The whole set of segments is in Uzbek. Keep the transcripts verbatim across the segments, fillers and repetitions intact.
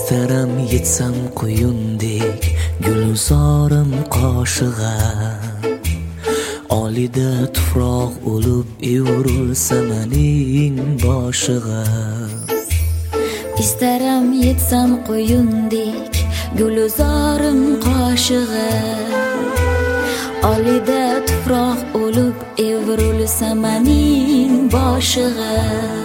istaram yetsam quyundek gulzorim qoshig'a, olida tuproq o'lib evrilsa mening boshig'a. istaram yetsam quyundek gulzorim qoshig'a, olida tuproq o'lib evrilsa mening boshig'a.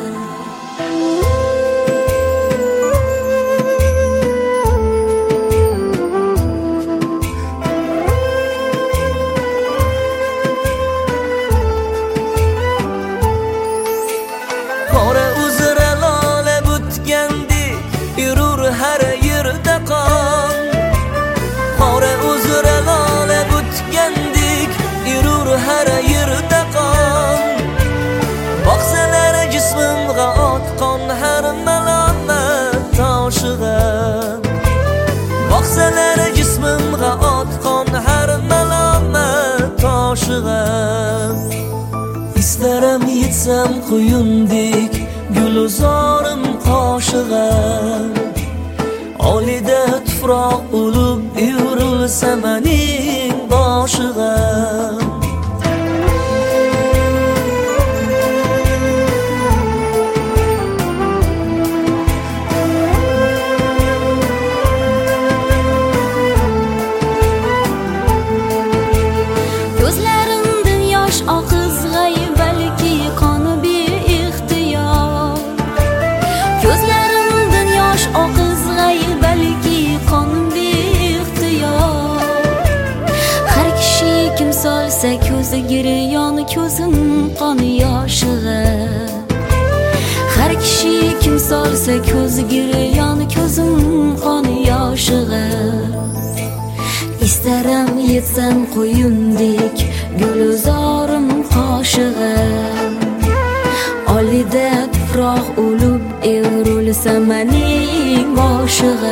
Qora uzra lola butgandek yurur har yerda qon, qora uzra lola butgandek yurur har yerda qon. Boqsalar jismimga otqon har malomat toshig'a, boqsalar jismimga otqon har malomat toshig'a. istaram yetsam quyundek gulzorim qoshig'a, olida tuproq o'lib evrilsa mening boshig'a. Ko'zlarimdan yosh oqizg'ay balki qoni beixtiyor, ko'zlarimdan yosh oqizg'ay balki qoni beixtiyor. Har kishi kim solsa ko'zi giryon, ko'zim qon yoshig'a. Har kishi kim solsa ko'zi giryon, ko'zim qon yoshig'a. istaram yetsam quyundek gulzorim qoshig'a, olida tuproq o'lib evrilsa mening boshig'a.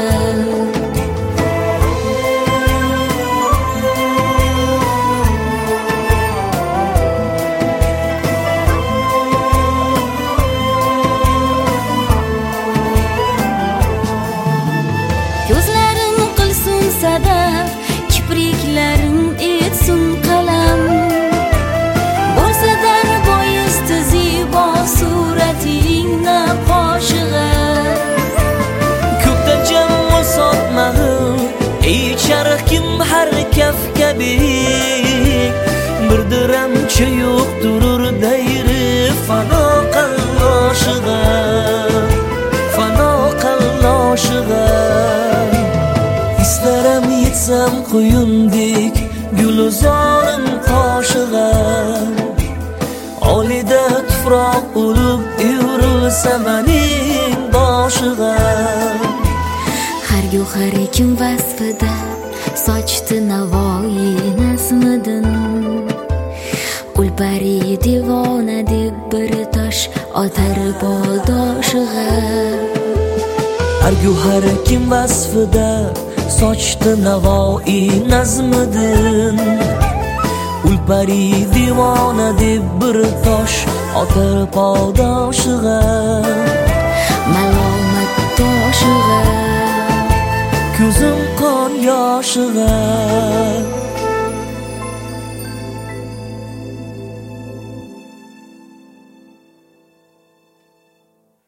Ko'zlarim qilsin sadaf, kipriklarim etsin qalam, bo'lsa darboyisda zibo suratingni qoshig'a. Ko'kdan jammu sotmag'im, ey charxkim har kafga bek, birdiramcha yo'q durur dayri fano qalloshig'a, fano qalloshig'a. istaram yetsam quyundek gulzorim qoshig'a, olida tuproq o'lib evrilsa mening boshig'a. Har go'har kim vasfida sochdi Navoiy nazmidan, ulpari devona deb bir tosh otar bodoshiga. Har go'har kim vasfida sochdi Navoiy nazmidan, ulpari devona deb bir tosh otar podoshiga. Malomat toshig'a, ko'zim qon yoshig'a.